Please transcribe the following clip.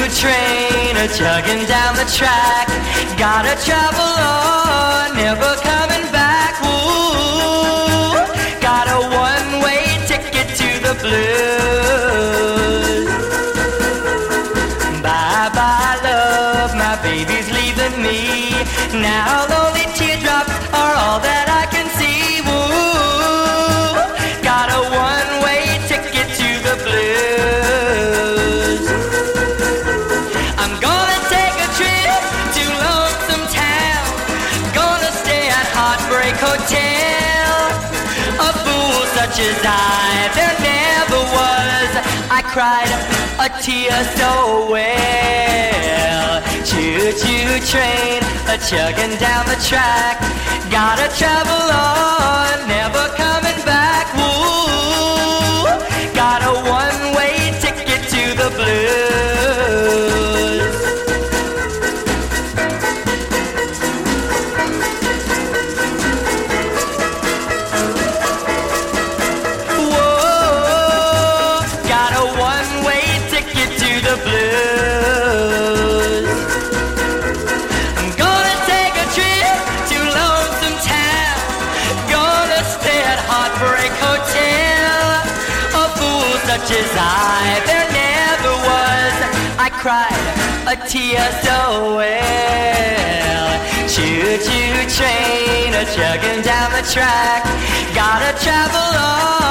train a chugging down the track. Gotta travel on, never coming back. Ooh, got a one-way ticket to the blues. Bye-bye, love, my baby's leaving me. Now lonely teardrops are all that I can see. Ooh, got a one-way ticket to the blues. I'm gonna take a trip to Lonesome Town. Gonna stay at Heartbreak Hotel. A fool such as I, there never was. I cried a tear so well. Choo-choo train, a chugging down the track. Gotta travel on, never coming back. Ooh, got a one-way ticket to the blues. Whoa, got a one-way ticket to the blues. I'm gonna take a trip to Lonesome Town. Gonna stay at Heartbreak Hotel. A fool such as I, there never was. I cried a tear so well. Choo-choo train, a chugging down the track. Gotta travel on.